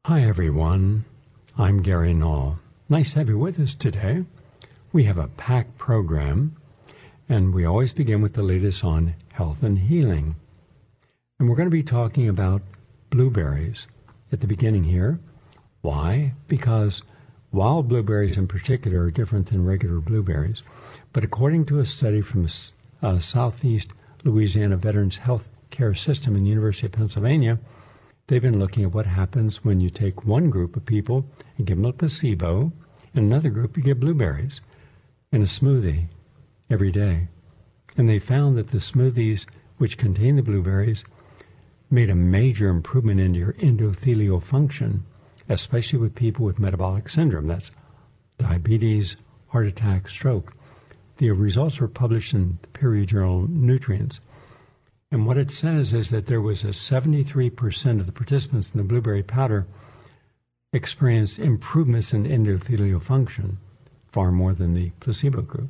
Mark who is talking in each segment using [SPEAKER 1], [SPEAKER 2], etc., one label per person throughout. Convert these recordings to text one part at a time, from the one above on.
[SPEAKER 1] Hi everyone, I'm Gary Null. Nice to have you with us today. We have a packed program, and we always begin with the latest on health and healing. And we're going to be talking about blueberries at the beginning here. Why? Because wild blueberries in particular are different than regular blueberries. But according to a study from Southeast Louisiana Veterans Health Care System in the University of Pennsylvania, they've been looking at what happens when you take one group of people and give them a placebo, and another group you give blueberries in a smoothie every day. And they found that the smoothies which contain the blueberries made a major improvement in your endothelial function, especially with people with metabolic syndrome. That's diabetes, heart attack, stroke. The results were published in the peer-reviewed journal Nutrients. And what it says is that there was a 73% of the participants in the blueberry powder experienced improvements in endothelial function, far more than the placebo group.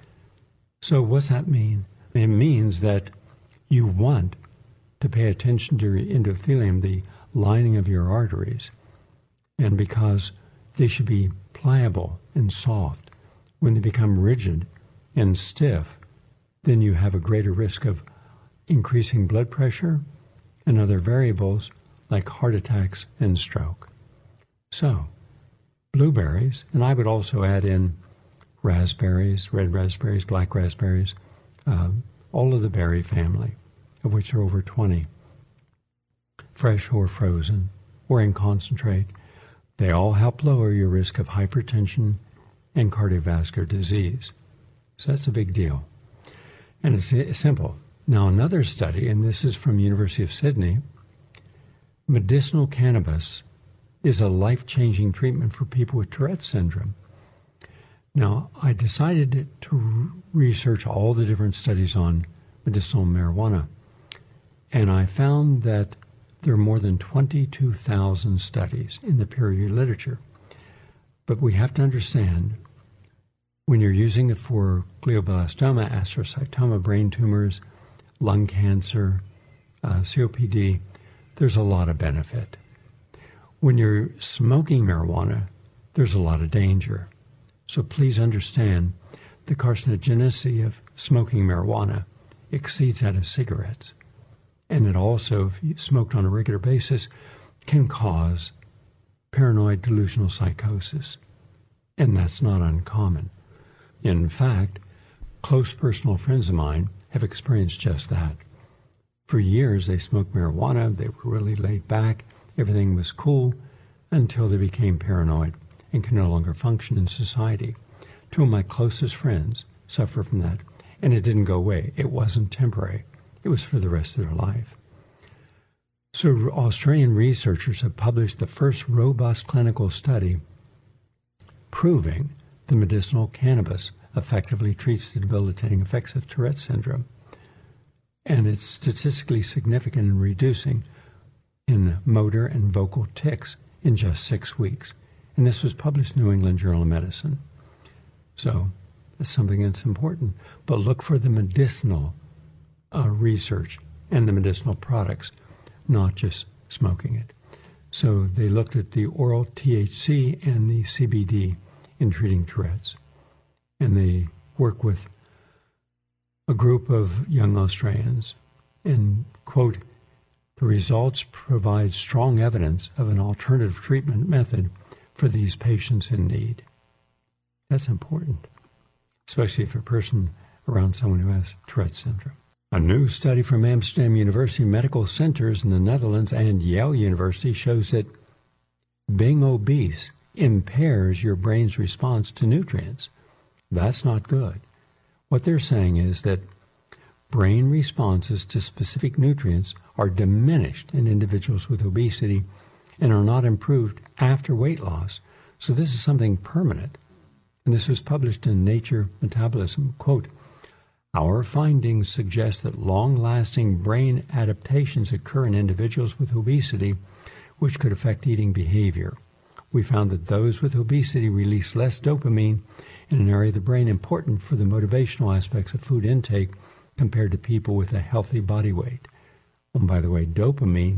[SPEAKER 1] So what's that mean? It means that you want to pay attention to your endothelium, the lining of your arteries, and because they should be pliable and soft. When they become rigid and stiff, then you have a greater risk of increasing blood pressure and other variables like heart attacks and stroke. So, blueberries, and I would also add in raspberries, red raspberries, black raspberries, all of the berry family, of which are over 20, fresh or frozen or in concentrate. They all help lower your risk of hypertension and cardiovascular disease. So that's a big deal. And it's simple. Now, another study, and this is from University of Sydney, medicinal cannabis is a life-changing treatment for people with Tourette's syndrome. Now, I decided to research all the different studies on medicinal marijuana, and I found that there are more than 22,000 studies in the peer-reviewed literature. But we have to understand, when you're using it for glioblastoma, astrocytoma, brain tumors, lung cancer, COPD, there's a lot of benefit. When you're smoking marijuana, there's a lot of danger. So please understand the carcinogenicity of smoking marijuana exceeds that of cigarettes. And it also, if you smoked on a regular basis, can cause paranoid delusional psychosis. And that's not uncommon. In fact, close personal friends of mine have experienced just that. For years, they smoked marijuana, they were really laid back, everything was cool, until they became paranoid and can no longer function in society. Two of my closest friends suffer from that, and it didn't go away. It wasn't temporary. It was for the rest of their life. So Australian researchers have published the first robust clinical study proving the medicinal cannabis effectively treats the debilitating effects of Tourette's syndrome. And it's statistically significant in reducing in motor and vocal tics in just 6 weeks. And this was published in New England Journal of Medicine. So it's something that's important. But look for the medicinal research and the medicinal products, not just smoking it. So they looked at the oral THC and the CBD in treating Tourette's. And they work with a group of young Australians and, quote, the results provide strong evidence of an alternative treatment method for these patients in need. That's important, especially if a person around someone who has Tourette's syndrome. A new study from Amsterdam University Medical Centers in the Netherlands and Yale University shows that being obese impairs your brain's response to nutrients. That's not good. What they're saying is that brain responses to specific nutrients are diminished in individuals with obesity and are not improved after weight loss. So this is something permanent. And this was published in Nature Metabolism. Quote, our findings suggest that long-lasting brain adaptations occur in individuals with obesity, which could affect eating behavior. We found that those with obesity release less dopamine in an area of the brain important for the motivational aspects of food intake compared to people with a healthy body weight. And by the way, dopamine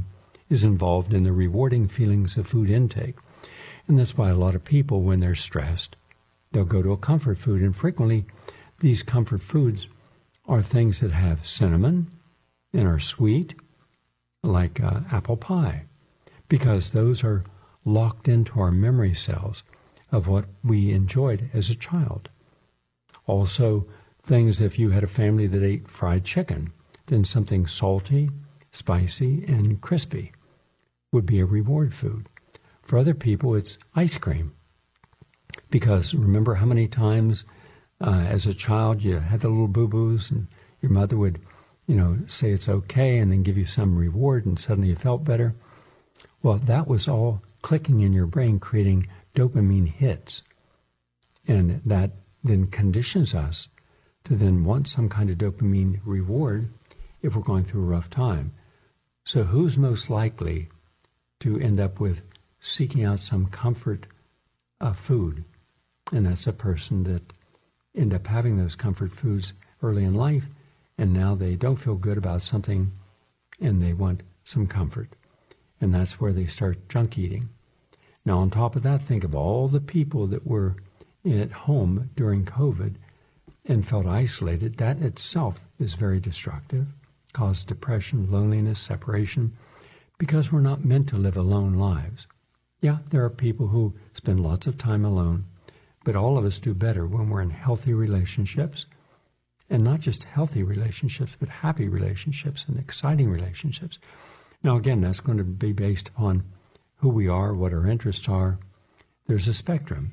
[SPEAKER 1] is involved in the rewarding feelings of food intake. And that's why a lot of people, when they're stressed, they'll go to a comfort food. And frequently, these comfort foods are things that have cinnamon and are sweet, like apple pie, because those are locked into our memory cells of what we enjoyed as a child. Also, things, if you had a family that ate fried chicken, then something salty, spicy, and crispy would be a reward food. For other people, it's ice cream. Because remember how many times as a child you had the little boo-boos and your mother would, say it's okay and then give you some reward and suddenly you felt better? Well, that was all clicking in your brain, creating dopamine hits. And that then conditions us to then want some kind of dopamine reward if we're going through a rough time. So who's most likely to end up with seeking out some comfort food? And that's a person that end up having those comfort foods early in life, and now they don't feel good about something and they want some comfort. And that's where they start junk eating. Now, on top of that, think of all the people that were at home during COVID and felt isolated. That in itself is very destructive, causes depression, loneliness, separation, because we're not meant to live alone lives. Yeah, there are people who spend lots of time alone, but all of us do better when we're in healthy relationships, and not just healthy relationships, but happy relationships and exciting relationships. Now, again, that's going to be based upon who we are, what our interests are. There's a spectrum.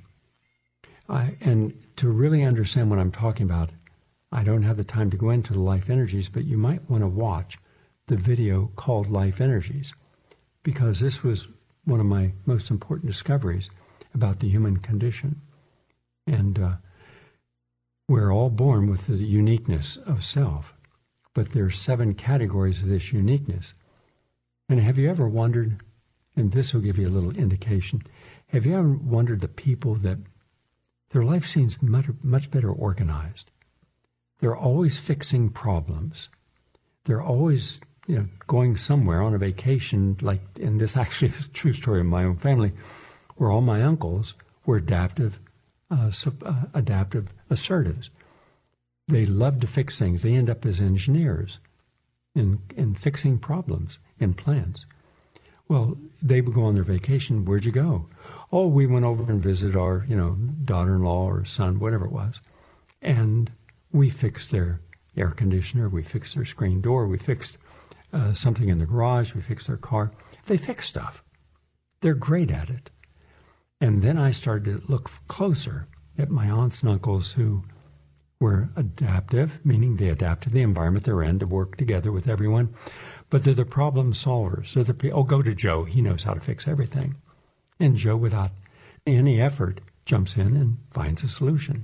[SPEAKER 1] And to really understand what I'm talking about, I don't have the time to go into the life energies, but you might want to watch the video called Life Energies, because this was one of my most important discoveries about the human condition. And we're all born with the uniqueness of self, but there are 7 categories of this uniqueness. And have you ever wondered, and this will give you a little indication, have you ever wondered the people that their life seems much better organized? They're always fixing problems. They're always, going somewhere on a vacation, like, and this actually is a true story of my own family, where all my uncles were adaptive assertives. They love to fix things. They end up as engineers in fixing problems in plants. Well, they would go on their vacation. Where'd you go? Oh, we went over and visited our, daughter-in-law or son, whatever it was. And we fixed their air conditioner. We fixed their screen door. We fixed something in the garage. We fixed their car. They fix stuff. They're great at it. And then I started to look closer at my aunts and uncles who were adaptive, meaning they adapt to the environment they're in to work together with everyone. But they're the problem solvers. So go to Joe. He knows how to fix everything. And Joe, without any effort, jumps in and finds a solution.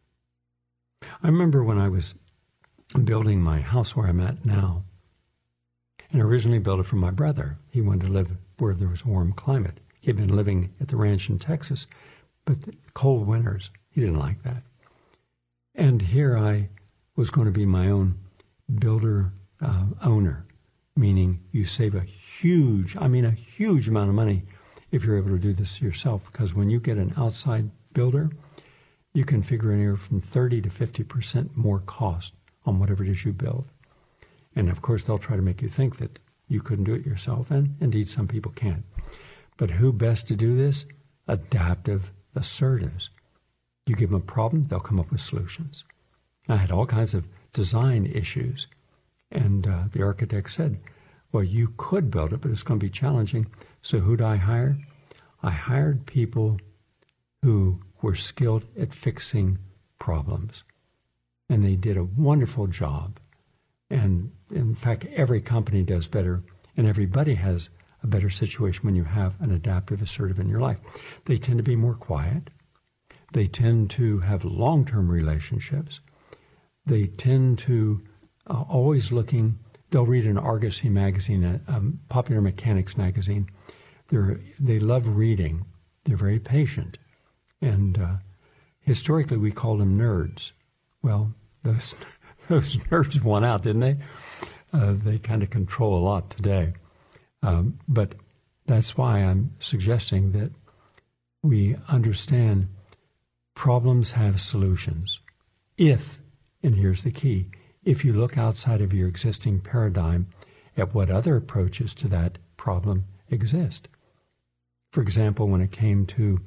[SPEAKER 1] I remember when I was building my house where I'm at now, and originally built it for my brother. He wanted to live where there was a warm climate. He had been living at the ranch in Texas, but cold winters, he didn't like that. And here I was going to be my own builder owner, meaning you save a huge amount of money if you're able to do this yourself, because when you get an outside builder, you can figure anywhere from 30 to 50% more cost on whatever it is you build. And of course, they'll try to make you think that you couldn't do it yourself, and indeed some people can't. But who best to do this? Adaptive assertives. You give them a problem, they'll come up with solutions. I had all kinds of design issues, and the architect said, well, you could build it, but it's going to be challenging. So who did I hire? I hired people who were skilled at fixing problems, and they did a wonderful job. And in fact, every company does better, and everybody has a better situation when you have an adaptive assertive in your life. They tend to be more quiet. They tend to have long-term relationships. They tend to always looking. They'll read an Argosy magazine, a Popular Mechanics magazine. They love reading. They're very patient. And historically, we called them nerds. Well, those nerds won out, didn't they? They kind of control a lot today. But that's why I'm suggesting that we understand problems have solutions. If, and here's the key, if you look outside of your existing paradigm at what other approaches to that problem exist. For example, when it came to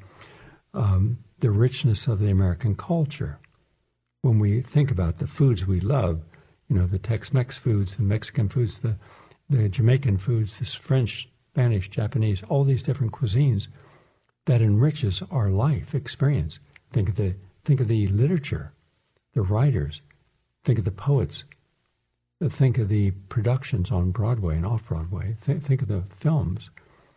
[SPEAKER 1] the richness of the American culture, when we think about the foods we love, the Tex-Mex foods, the Mexican foods, the Jamaican foods, the French, Spanish, Japanese, all these different cuisines that enriches our life experience. Think of the literature, the writers, think of the poets, think of the productions on Broadway and off-Broadway, think of the films.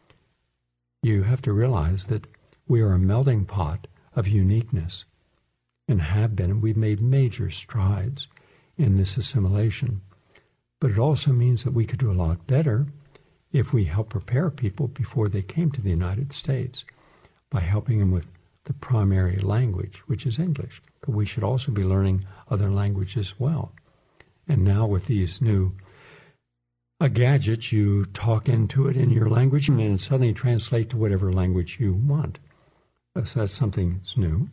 [SPEAKER 1] You have to realize that we are a melting pot of uniqueness and have been, and we've made major strides in this assimilation. But it also means that we could do a lot better if we help prepare people before they came to the United States by helping them with the primary language, which is English. But we should also be learning other languages as well. And now with these new gadgets, you talk into it in your language and then it suddenly translates to whatever language you want. So that's something that's new.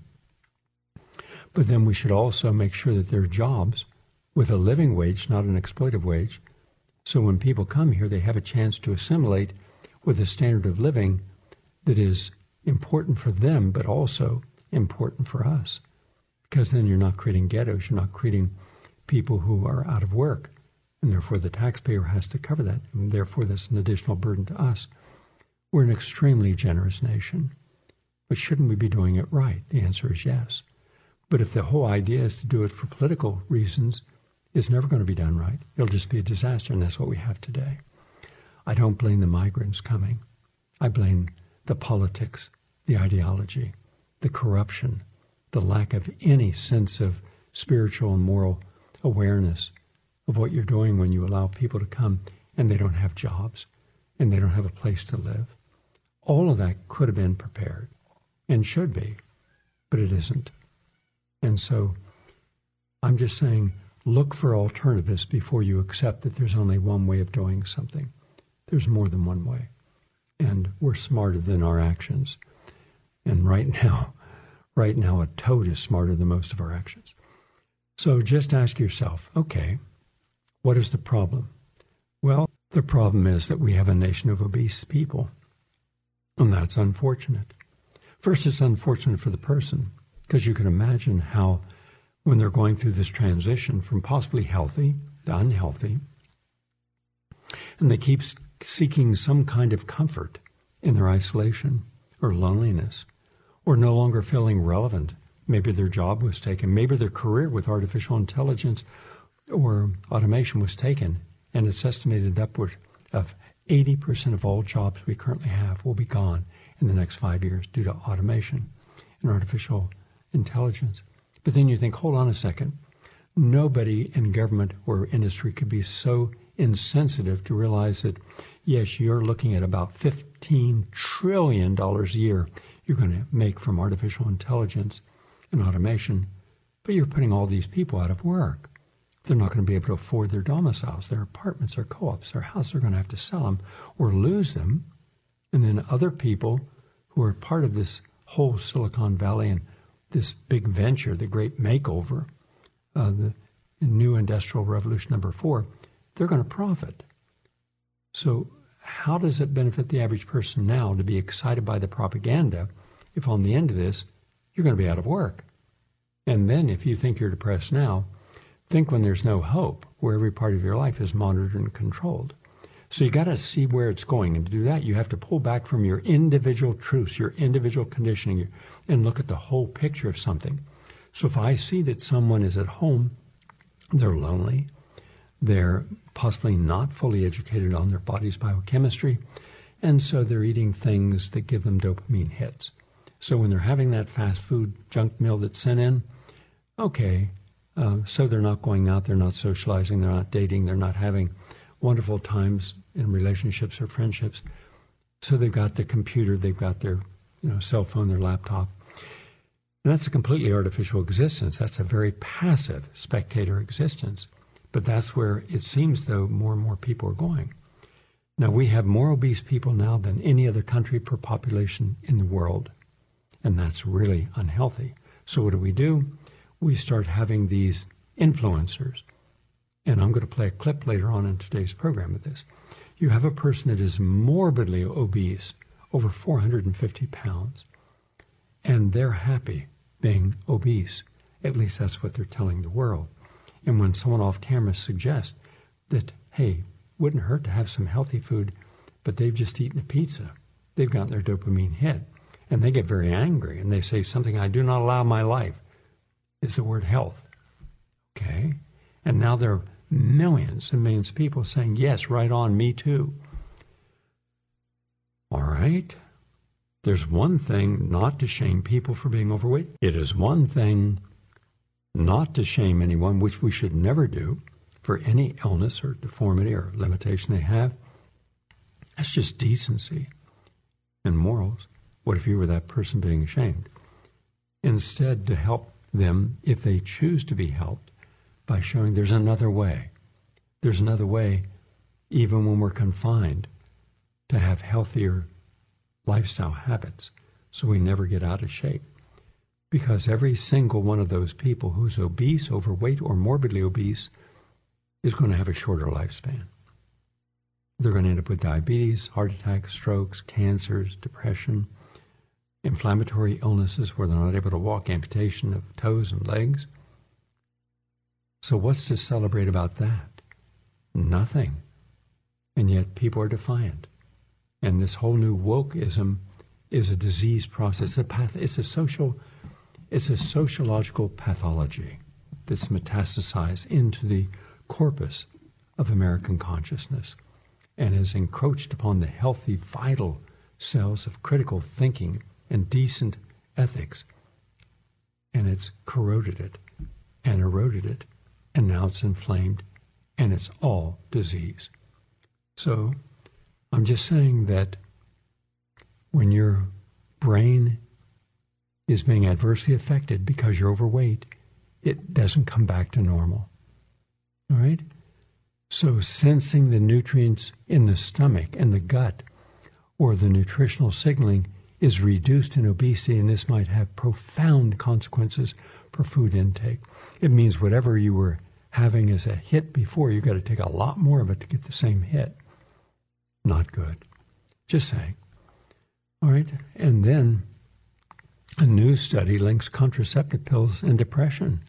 [SPEAKER 1] But then we should also make sure that there are jobs with a living wage, not an exploitive wage. So when people come here, they have a chance to assimilate with a standard of living that is important for them, but also important for us. Because then you're not creating ghettos, you're not creating people who are out of work, and therefore the taxpayer has to cover that, and therefore that's an additional burden to us. We're an extremely generous nation, but shouldn't we be doing it right? The answer is yes. But if the whole idea is to do it for political reasons, it's never going to be done right. It'll just be a disaster, and that's what we have today. I don't blame the migrants coming. I blame the politics, the ideology, the corruption, the lack of any sense of spiritual and moral awareness of what you're doing when you allow people to come and they don't have jobs and they don't have a place to live. All of that could have been prepared and should be, but it isn't. And so I'm just saying, look for alternatives before you accept that there's only one way of doing something. There's more than one way. And we're smarter than our actions. And right now, a toad is smarter than most of our actions. So just ask yourself, okay, what is the problem? Well, the problem is that we have a nation of obese people. And that's unfortunate. First, it's unfortunate for the person, because you can imagine how when they're going through this transition from possibly healthy to unhealthy, and they keep seeking some kind of comfort in their isolation or loneliness, or no longer feeling relevant. Maybe their job was taken. Maybe their career with artificial intelligence or automation was taken, and it's estimated upward of 80% of all jobs we currently have will be gone in the next 5 years due to automation and artificial intelligence. But then you think, hold on a second. Nobody in government or industry could be so insensitive to realize that, yes, you're looking at about $15 trillion a year you're going to make from artificial intelligence and automation, but you're putting all these people out of work. They're not going to be able to afford their domiciles, their apartments, their co-ops, their houses. They're going to have to sell them or lose them. And then other people who are part of this whole Silicon Valley and this big venture, the great makeover, the new industrial revolution number 4, they're going to profit. So how does it benefit the average person now to be excited by the propaganda if on the end of this, you're going to be out of work? And then if you think you're depressed now, think when there's no hope, where every part of your life is monitored and controlled. So you got to see where it's going. And to do that, you have to pull back from your individual truths, your individual conditioning, and look at the whole picture of something. So if I see that someone is at home, they're lonely, they're possibly not fully educated on their body's biochemistry, and so they're eating things that give them dopamine hits. So when they're having that fast food junk meal that's sent in, okay, so they're not going out, they're not socializing, they're not dating, they're not having wonderful times in relationships or friendships. So they've got the computer, they've got their cell phone, their laptop. And that's a completely artificial existence. That's a very passive spectator existence. But that's where it seems, though, more and more people are going. Now, we have more obese people now than any other country per population in the world, and that's really unhealthy. So what do? We start having these influencers, and I'm going to play a clip later on in today's program of this. You have a person that is morbidly obese, over 450 pounds, and they're happy being obese. At least that's what they're telling the world. And when someone off camera suggests that, hey, wouldn't hurt to have some healthy food, but they've just eaten a pizza, they've gotten their dopamine hit, and they get very angry, and they say, something I do not allow in my life is the word health. Okay? And now there are millions and millions of people saying, yes, right on, me too. All right? There's one thing not to shame people for being overweight. It is one thing not to shame anyone, which we should never do, for any illness or deformity or limitation they have. That's just decency and morals. What if you were that person being shamed? Instead, to help them, if they choose to be helped, by showing there's another way. There's another way, even when we're confined, to have healthier lifestyle habits so we never get out of shape. Because every single one of those people who's obese, overweight, or morbidly obese is going to have a shorter lifespan. They're going to end up with diabetes, heart attacks, strokes, cancers, depression, inflammatory illnesses where they're not able to walk, amputation of toes and legs. So what's to celebrate about that? Nothing. And yet people are defiant. And this whole new wokeism is a disease process. It's a sociological pathology that's metastasized into the corpus of American consciousness and has encroached upon the healthy, vital cells of critical thinking and decent ethics. And it's corroded it and eroded it, and now it's inflamed, and it's all disease. So I'm just saying that when your brain is being adversely affected because you're overweight, it doesn't come back to normal. All right? So sensing the nutrients in the stomach and the gut, or the nutritional signaling, is reduced in obesity, and this might have profound consequences for food intake. It means whatever you were having as a hit before, you've got to take a lot more of it to get the same hit. Not good. Just saying. All right? And then a new study links contraceptive pills and depression.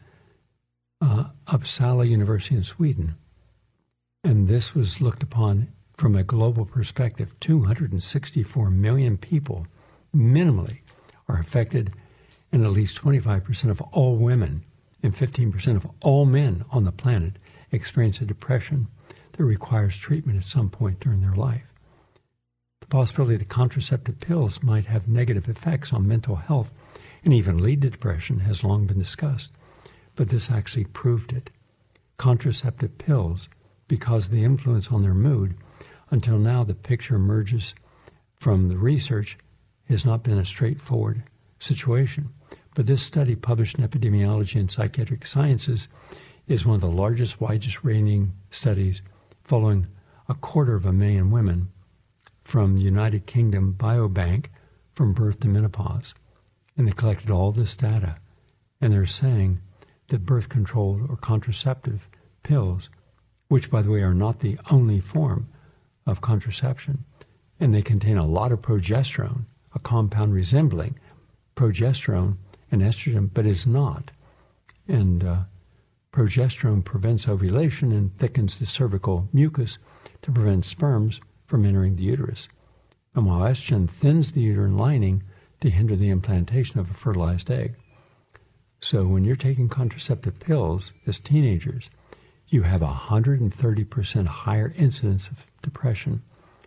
[SPEAKER 1] Uppsala University in Sweden. And this was looked upon from a global perspective. 264 million people minimally are affected, and at least 25% of all women and 15% of all men on the planet experience a depression that requires treatment at some point during their life. The possibility that contraceptive pills might have negative effects on mental health and even lead to depression has long been discussed, but this actually proved it. Contraceptive pills, because of the influence on their mood, until now the picture emerges from the research, has not been a straightforward situation. But this study, published in Epidemiology and Psychiatric Sciences, is one of the largest, widest-ranging studies following 250,000 women from the United Kingdom Biobank from birth to menopause. And they collected all this data. And they're saying that birth control or contraceptive pills, which, by the way, are not the only form of contraception, and they contain a lot of progesterone, a compound resembling progesterone and estrogen, but is not. And progesterone prevents ovulation and thickens the cervical mucus to prevent sperms from entering the uterus. And while estrogen thins the uterine lining to hinder the implantation of a fertilized egg. So when you're taking contraceptive pills as teenagers, you have 130% higher incidence of depression.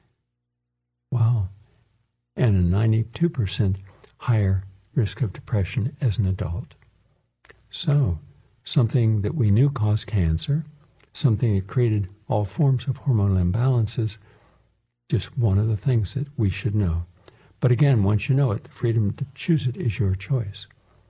[SPEAKER 1] Wow. And a 92% higher risk of depression as an adult. So, something that we knew caused cancer, something that created all forms of hormonal imbalances, just one of the things that we should know. But again, once you know it, the freedom to choose it is your choice.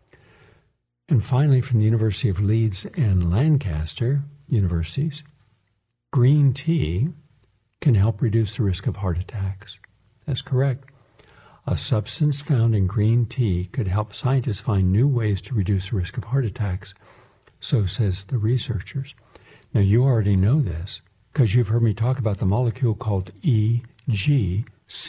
[SPEAKER 1] And finally, from the University of Leeds and Lancaster universities, green tea can help reduce the risk of heart attacks. That's correct. A substance found in green tea could help scientists find new ways to reduce the risk of heart attacks, so says the researchers. Now, you already know this because you've heard me talk about the molecule called EGCG.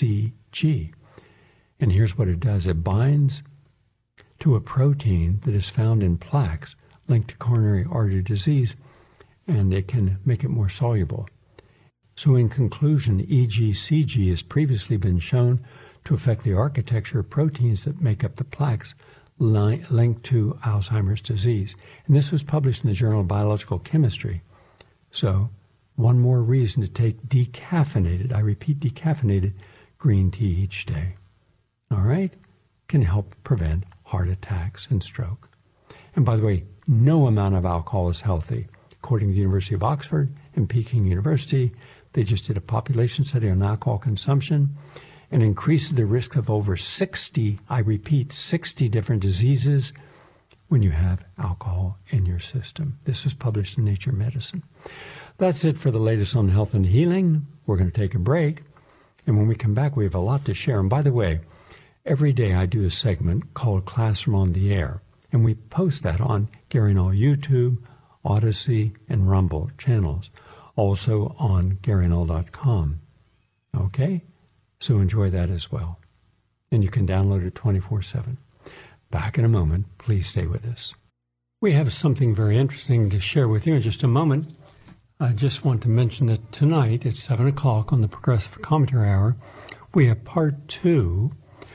[SPEAKER 1] And here's what it does. It binds to a protein that is found in plaques linked to coronary artery disease, and it can make it more soluble. So in conclusion, EGCG has previously been shown to affect the architecture of proteins that make up the plaques linked to Alzheimer's disease. And this was published in the Journal of Biological Chemistry. So one more reason to take decaffeinated, I repeat, decaffeinated green tea each day. All right? Can help prevent heart attacks and stroke. And by the way, no amount of alcohol is healthy. According to the University of Oxford and Peking University, they just did a population study on alcohol consumption and increases the risk of over 60, I repeat, 60 different diseases when you have alcohol in your system. This was published in Nature Medicine. That's it for the latest on health and healing. We're going to take a break. And when we come back, we have a lot to share. And by the way, every day I do a segment called Classroom on the Air. And we post that on Gary Null YouTube, Odyssey, and Rumble channels. Also on GaryNull.com. Okay? So enjoy that as well. And you can download it 24/7. Back in a moment. Please stay with us. We have something very interesting to share with you in just a moment. I just want to mention that tonight at 7 o'clock on the Progressive Commentary Hour, we have part 2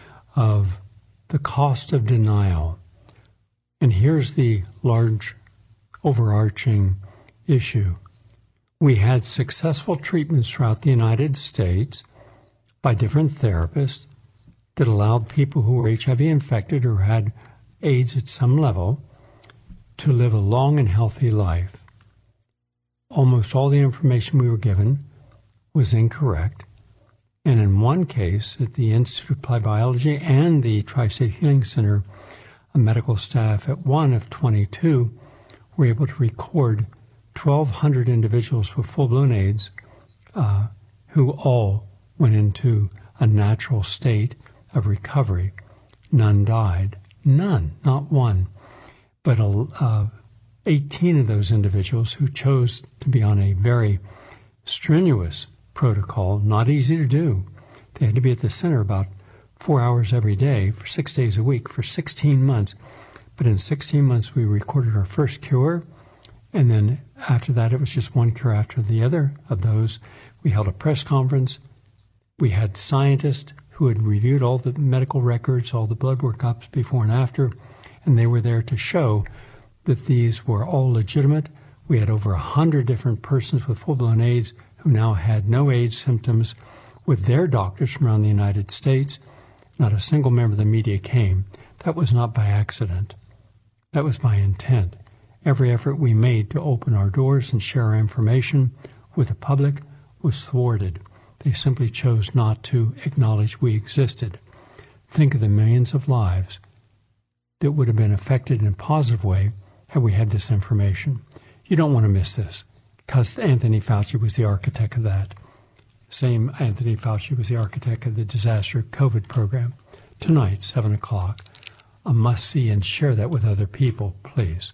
[SPEAKER 1] of the cost of denial. And here's the large overarching issue. We had successful treatments throughout the United States by different therapists that allowed people who were HIV infected or had AIDS at some level to live a long and healthy life. Almost all the information we were given was incorrect. And in one case, at the Institute of Applied Biology and the Tri-State Healing Center, a medical staff at one of 22 were able to record 1,200 individuals with full-blown AIDS who all went into a natural state of recovery. None died. None, not one. But 18 of those individuals who chose to be on a very strenuous protocol, not easy to do. They had to be at the center about 4 hours every day for 6 days a week for 16 months. But in 16 months, we recorded our first cure. And then after that, it was just one cure after the other of those. We held a press conference. We had scientists who had reviewed all the medical records, all the blood workups before and after, and they were there to show that these were all legitimate. We had over 100 different persons with full-blown AIDS who now had no AIDS symptoms with their doctors from around the United States. Not a single member of the media came. That was not by accident. That was by intent. Every effort we made to open our doors and share our information with the public was thwarted. They simply chose not to acknowledge we existed. Think of the millions of lives that would have been affected in a positive way had we had this information. You don't want to miss this, because Anthony Fauci was the architect of that. Same Anthony Fauci was the architect of the disaster COVID program. Tonight, 7 o'clock, a must-see, and share that with other people, please.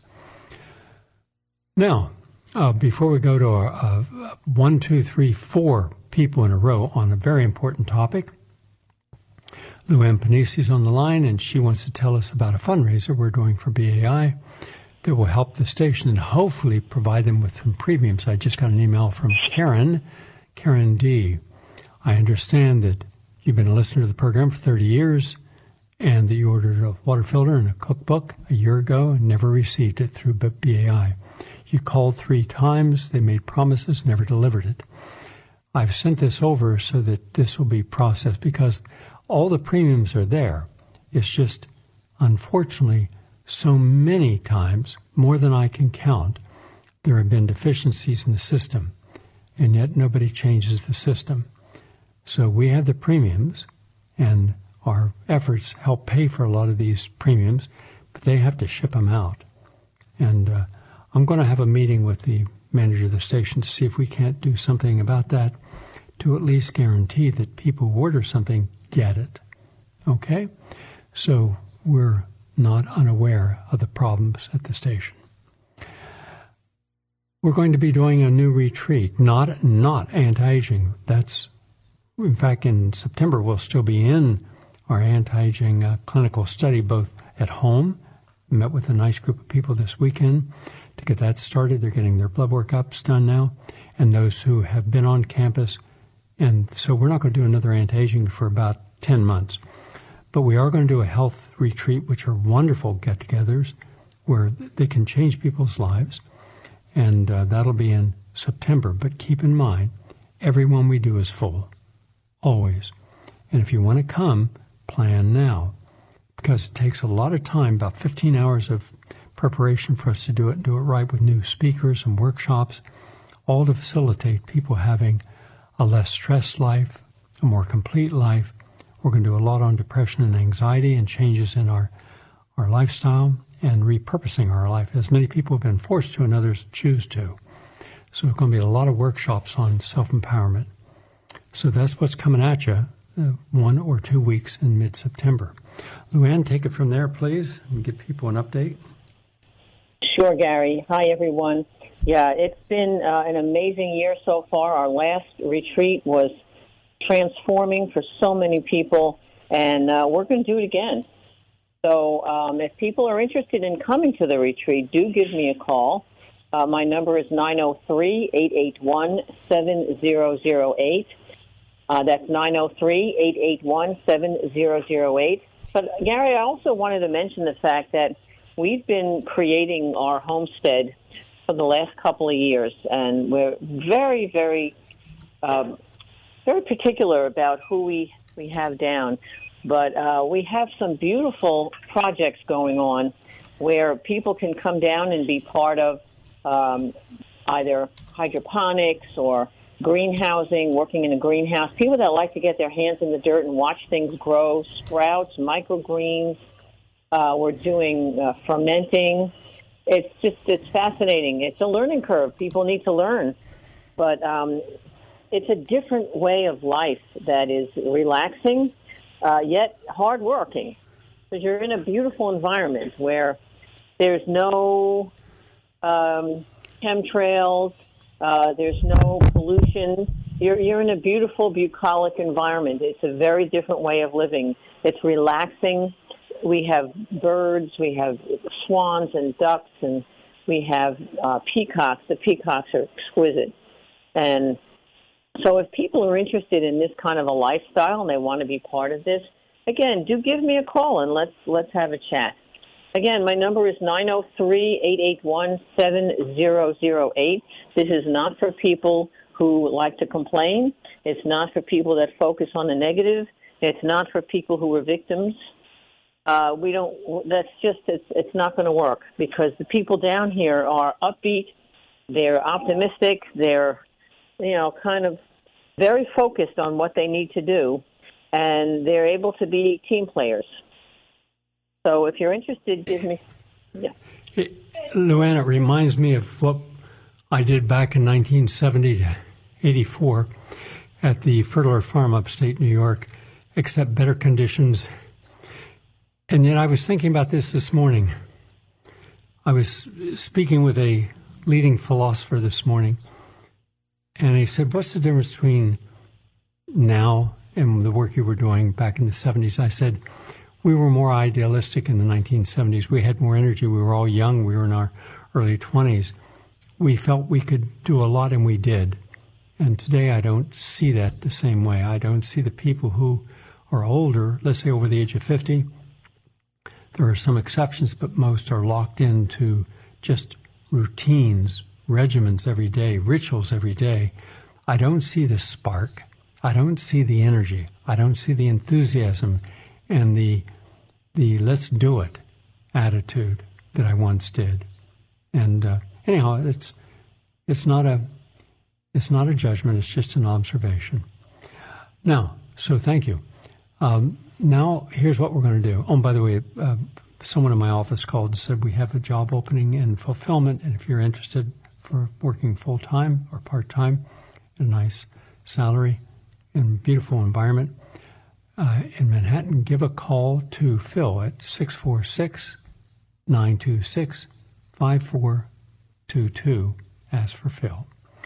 [SPEAKER 1] Now, before we go to our 1, 2, 3, 4 people in a row on a very important topic, Lou Ann Panisi is on the line, and she wants to tell us about a fundraiser we're doing for BAI that will help the station and hopefully provide them with some premiums. I just got an email from Karen D. I understand that you've been a listener to the program for 30 years and that you ordered a water filter and a cookbook a year ago and never received it through BAI. You called 3 times. They made promises, never delivered it. I've sent this over so that this will be processed because all the premiums are there. It's just, unfortunately, so many times, more than I can count, there have been deficiencies in the system, and yet nobody changes the system. So we have the premiums, and our efforts help pay for a lot of these premiums, but they have to ship them out. And I'm going to have a meeting with the manager of the station to see if we can't do something about that to at least guarantee that people who order something get it. Okay? So we're not unaware of the problems at the station. We're going to be doing a new retreat, not anti-aging. That's, in fact, in September, we'll still be in our anti-aging clinical study, both at home. Met with a nice group of people this weekend to get that started. They're getting their blood workups done now, and those who have been on campus. And so we're not going to do another anti-aging for about 10 months. But we are going to do a health retreat, which are wonderful get-togethers where they can change people's lives. And that'll be in September. But keep in mind, every one we do is full, always. And if you want to come, plan now, because it takes a lot of time, about 15 hours of preparation for us to do it right with new speakers and workshops, all to facilitate people having a less stressed life, a more complete life. We're going to do a lot on depression and anxiety and changes in our lifestyle and repurposing our life, as many people have been forced to and others choose to. So there's going to be a lot of workshops on self-empowerment. So that's what's coming at you 1 or 2 weeks in mid-September. Luann, take it from there, please, and give people an update.
[SPEAKER 2] Sure, Gary. Hi, everyone. Yeah, it's been an amazing year so far. Our last retreat was transforming for so many people, and we're going to do it again. So if people are interested in coming to the retreat, do give me a call. My number is 903-881-7008. That's 903-881-7008. But, Gary, I also wanted to mention the fact that we've been creating our homestead for the last couple of years, and we're very, very, very particular about who we have down. But we have some beautiful projects going on where people can come down and be part of either hydroponics or greenhousing, working in a greenhouse. People that like to get their hands in the dirt and watch things grow, sprouts, microgreens. We're doing fermenting. It's fascinating. It's a learning curve. People need to learn. But it's a different way of life that is relaxing, yet hardworking. Because you're in a beautiful environment where there's no chemtrails, there's no pollution. You're in a beautiful, bucolic environment. It's a very different way of living. It's relaxing. We have birds, we have swans and ducks, and we have peacocks. The peacocks are exquisite. And so if people are interested in this kind of a lifestyle and they want to be part of this, again, do give me a call and let's have a chat. Again, my number is 903-881-7008. This is not for people who like to complain. It's not for people that focus on the negative. It's not for people who are victims. It's not going to work because the people down here are upbeat. They're optimistic. They're, kind of very focused on what they need to do, and they're able to be team players. So if you're interested, give me... Yeah.
[SPEAKER 1] Luann, it reminds me of what I did back in 1970 to 84 at the Fertile Farm upstate New York, except better conditions. And yet I was thinking about this morning. I was speaking with a leading philosopher this morning, and he said, what's the difference between now and the work you were doing back in the 70s? I said, we were more idealistic in the 1970s. We had more energy. We were all young. We were in our early 20s. We felt we could do a lot, and we did. And today I don't see that the same way. I don't see the people who are older, let's say over the age of 50. There are some exceptions, but most are locked into just routines, regimens every day, rituals every day. I don't see the spark. I don't see the energy. I don't see the enthusiasm and the let's do it attitude that I once did. And anyhow, it's not a judgment. It's just an observation. Now, so thank you. Now, here's what we're going to do. Oh, by the way, someone in my office called and said we have a job opening in fulfillment, and if you're interested for working full-time or part-time, a nice salary in a beautiful environment in Manhattan, give a call to Phil at 646-926-5422. Ask for Phil.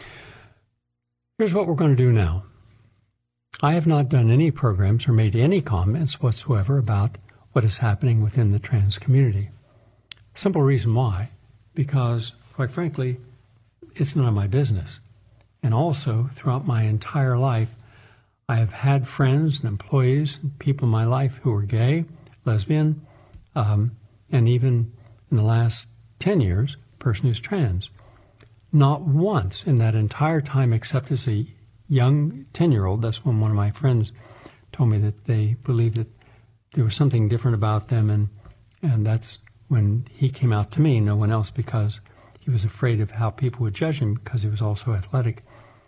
[SPEAKER 1] Here's what we're going to do now. I have not done any programs or made any comments whatsoever about what is happening within the trans community. Simple reason why, because, quite frankly, it's none of my business. And also, throughout my entire life, I have had friends and employees and people in my life who are gay, lesbian, and even in the last 10 years, a person who's trans. Not once in that entire time, except as a young 10-year-old, that's when one of my friends told me that they believed that there was something different about them, and that's when he came out to me, no one else, because he was afraid of how people would judge him because he was also athletic.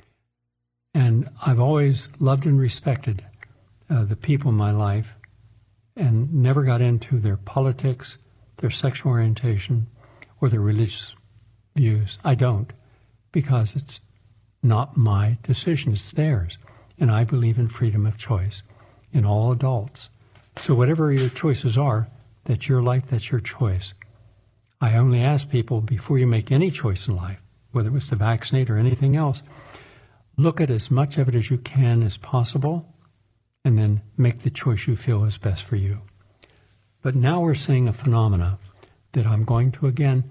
[SPEAKER 1] And I've always loved and respected the people in my life and never got into their politics, their sexual orientation, or their religious views. I don't, because it's not my decision, it's theirs. And I believe in freedom of choice in all adults. So whatever your choices are, that's your life, that's your choice. I only ask people, before you make any choice in life, whether it was to vaccinate or anything else, look at as much of it as you can as possible, and then make the choice you feel is best for you. But now we're seeing a phenomena that I'm going to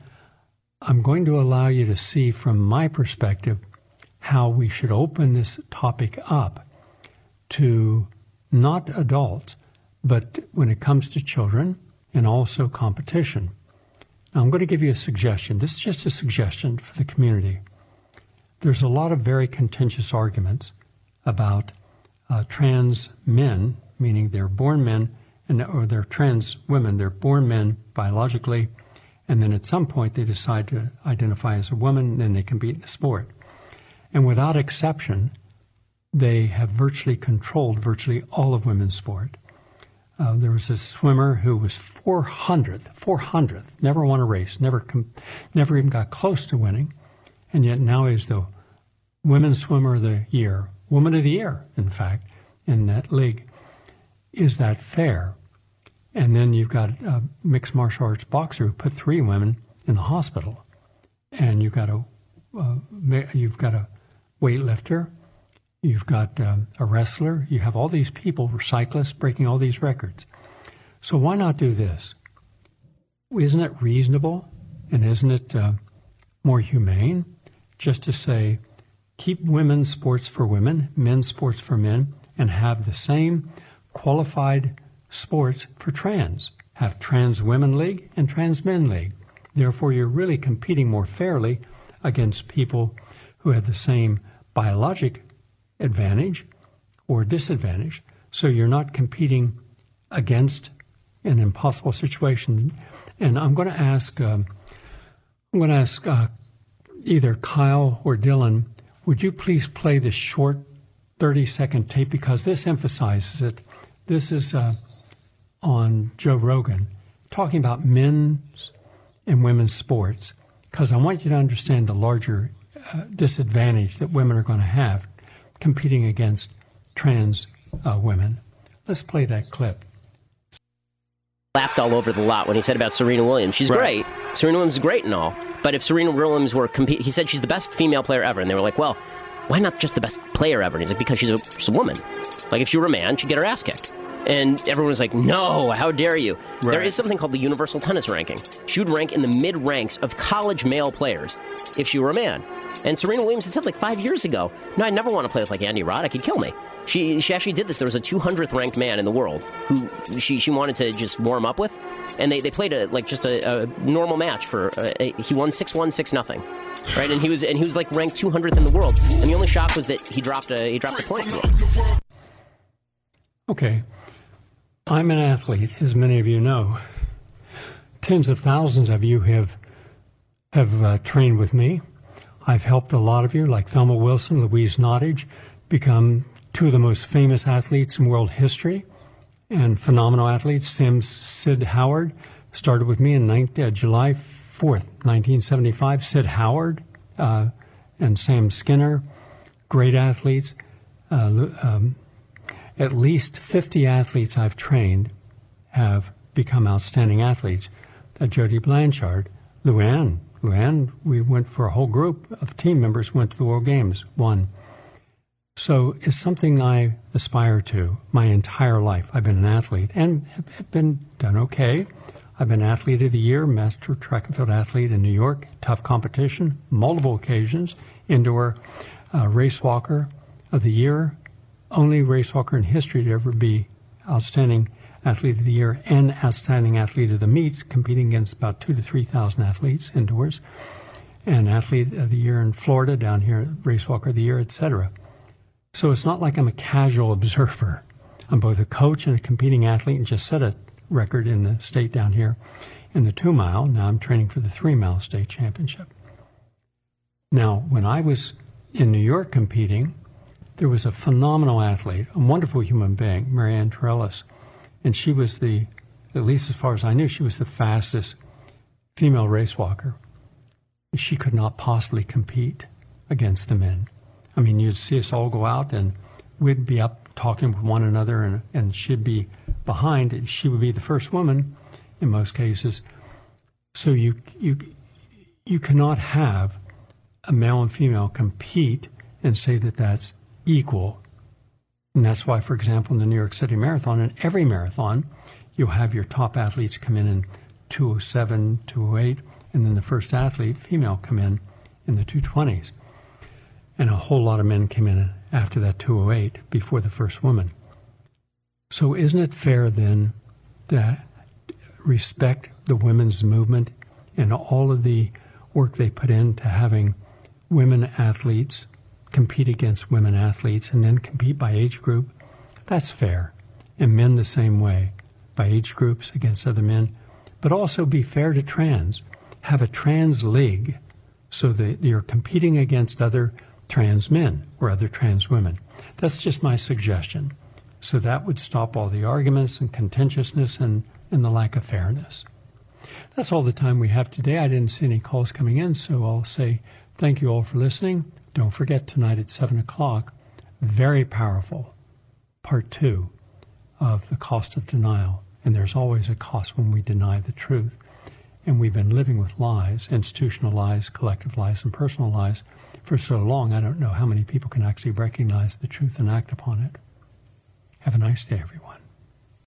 [SPEAKER 1] allow you to see from my perspective how we should open this topic up to not adults, but when it comes to children and also competition. Now, I'm going to give you a suggestion. This is just a suggestion for the community. There's a lot of very contentious arguments about trans men, meaning they're born men, or they're trans women. They're born men biologically, and then at some point they decide to identify as a woman, then they compete in the sport. And without exception, they have virtually controlled virtually all of women's sport. There was a swimmer who was 400th, never won a race, never even got close to winning, and yet now he's the Women's Swimmer of the Year, Woman of the Year, in fact, in that league. Is that fair? And then you've got a mixed martial arts boxer who put 3 women in the hospital, and you've got a weightlifter, you've got a wrestler, you have all these people, cyclists, breaking all these records. So why not do this? Isn't it reasonable, and isn't it more humane just to say, keep women's sports for women, men's sports for men, and have the same qualified sports for trans? Have trans women league and trans men league. Therefore, you're really competing more fairly against people who have the same biologic advantage or disadvantage. So you're not competing against an impossible situation. And I'm going to ask either Kyle or Dylan, would you please play this short 30-second tape, because this emphasizes it. This is on Joe Rogan, talking about men's and women's sports, because I want you to understand the larger disadvantage that women are going to have competing against trans women. Let's play that clip.
[SPEAKER 3] Lapped all over the lot when he said about Serena Williams. She's great. Serena Williams is great and all. But if Serena Williams were he said she's the best female player ever. And they were like, well, why not just the best player ever? And he's like, because she's a woman. Like, if she were a man, she'd get her ass kicked. And everyone was like, no, how dare you? Right. There is something called the Universal Tennis Ranking. She would rank in the mid-ranks of college male players if she were a man. And Serena Williams had said like 5 years ago, no, I'd never want to play with like Andy Roddick. He'd kill me. She actually did this. There was a 200th ranked man in the world who she wanted to just warm up with. And they played a normal match for he won 6-1, 6-0. Right? And he was like ranked 200th in the world. And the only shock was that he dropped a point to him.
[SPEAKER 1] Okay. I'm an athlete, as many of you know. Tens of thousands of you have trained with me. I've helped a lot of you, like Thelma Wilson, Louise Nottage, become 2 of the most famous athletes in world history, and phenomenal athletes. Sid Howard started with me in July 4th, 1975. Sid Howard and Sam Skinner, great athletes. at least 50 athletes I've trained have become outstanding athletes. Jody Blanchard, Luann, we went for a whole group of team members, went to the World Games, won. So it's something I aspire to my entire life. I've been an athlete and have been done okay. I've been Athlete of the Year, Master Track and Field Athlete in New York, tough competition, multiple occasions, indoor race walker of the year, only race walker in history to ever be outstanding Athlete of the Year and outstanding athlete of the meets, competing against about 2,000 to 3,000 athletes indoors, and Athlete of the Year in Florida, down here, Race Walker of the Year, etc. So it's not like I'm a casual observer. I'm both a coach and a competing athlete, and just set a record in the state down here in the 2 mile. Now I'm training for the 3 mile state championship. Now, when I was in New York competing, there was a phenomenal athlete, a wonderful human being, Marianne Torellis, and she was at least as far as I knew, she was the fastest female race walker. She could not possibly compete against the men. I mean, you'd see us all go out and we'd be up talking with one another, and she'd be behind, and she would be the first woman in most cases. So you cannot have a male and female compete and say that that's equal. And that's why, for example, in the New York City Marathon, in every marathon, you'll have your top athletes come in 2:07, 2:08, and then the first athlete, female, come in the 2:20s. And a whole lot of men came in after that 2:08 before the first woman. So isn't it fair then to respect the women's movement and all of the work they put into having women athletes compete against women athletes and then compete by age group? That's fair. And men the same way, by age groups against other men. But also be fair to trans. Have a trans league so that you're competing against other trans men or other trans women. That's just my suggestion. So that would stop all the arguments and contentiousness and the lack of fairness. That's all the time we have today. I didn't see any calls coming in, so I'll say thank you all for listening. Don't forget, tonight at 7 o'clock, very powerful, part 2 of The Cost of Denial. And there's always a cost when we deny the truth. And we've been living with lies, institutional lies, collective lies, and personal lies for so long, I don't know how many people can actually recognize the truth and act upon it. Have a nice day, everyone.